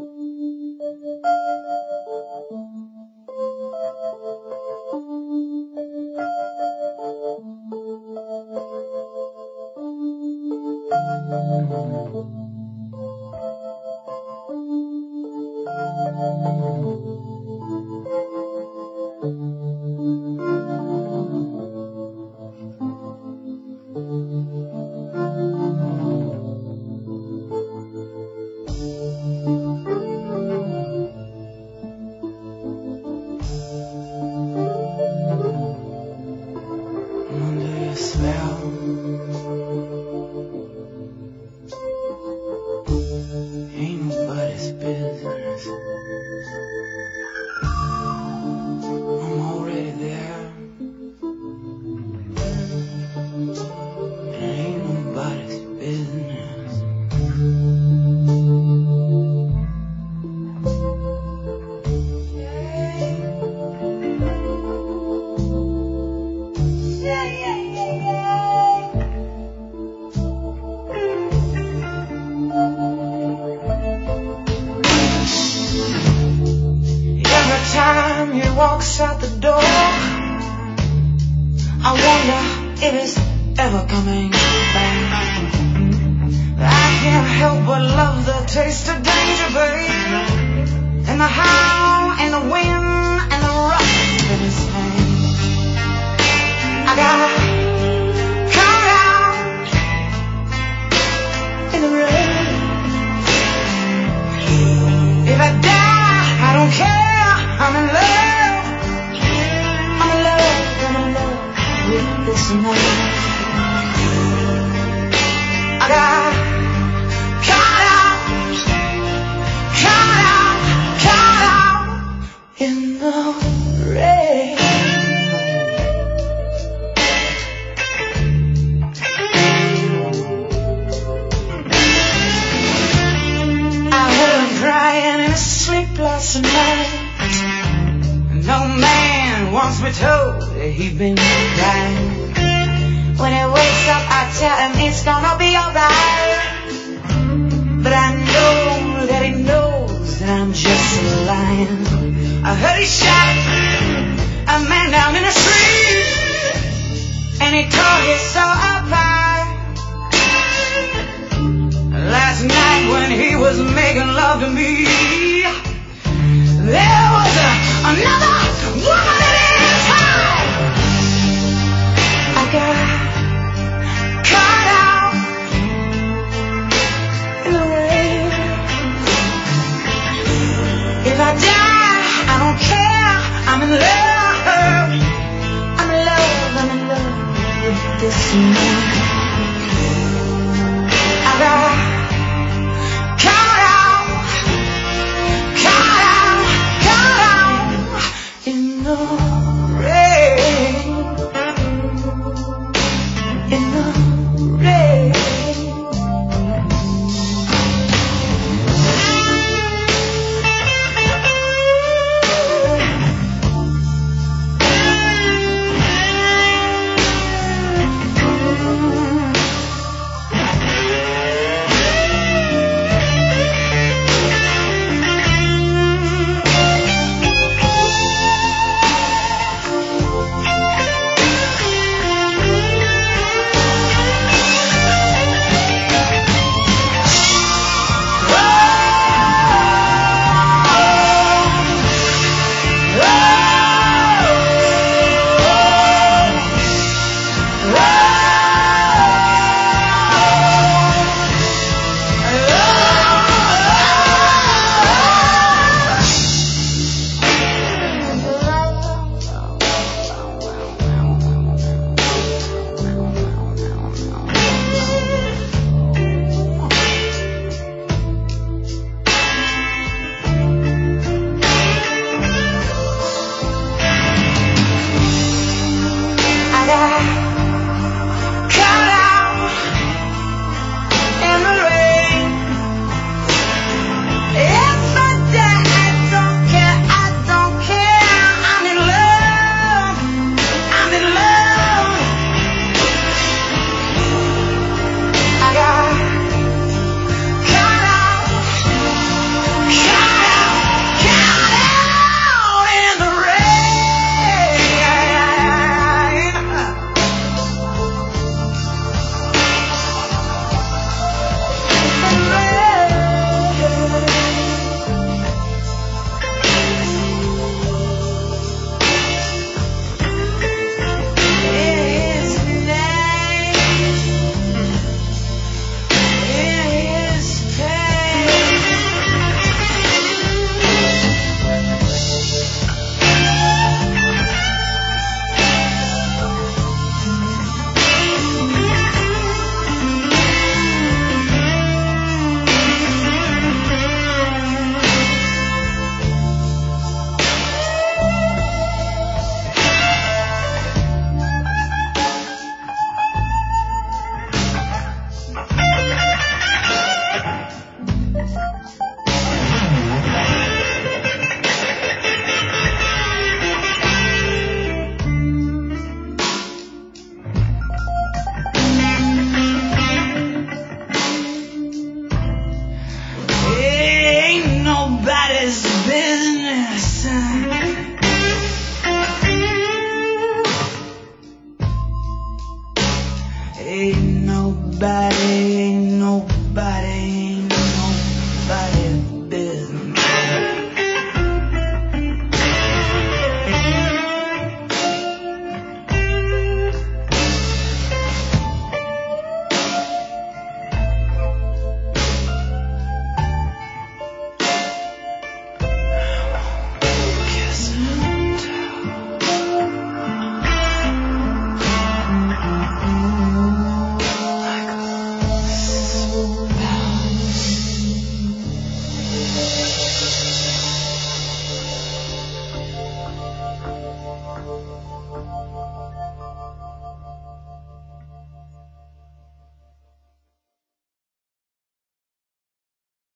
Walks out the door, I wonder if it's ever coming back. I can't help but love the taste of danger, babe, and the how, and the when, and the rough in his hand. I gotta come out in the rain. If I die, I don't care, I'm in love. With this man, I got caught out in the rain. I heard him crying in his sleep last night. No man wants me told that he's been dying. When he wakes up, I tell him it's gonna be alright. But I know that he knows that I'm just lying. I heard he shot a man down in the street, and he tore his soul apart. Last night when he was making love to me, there was another woman.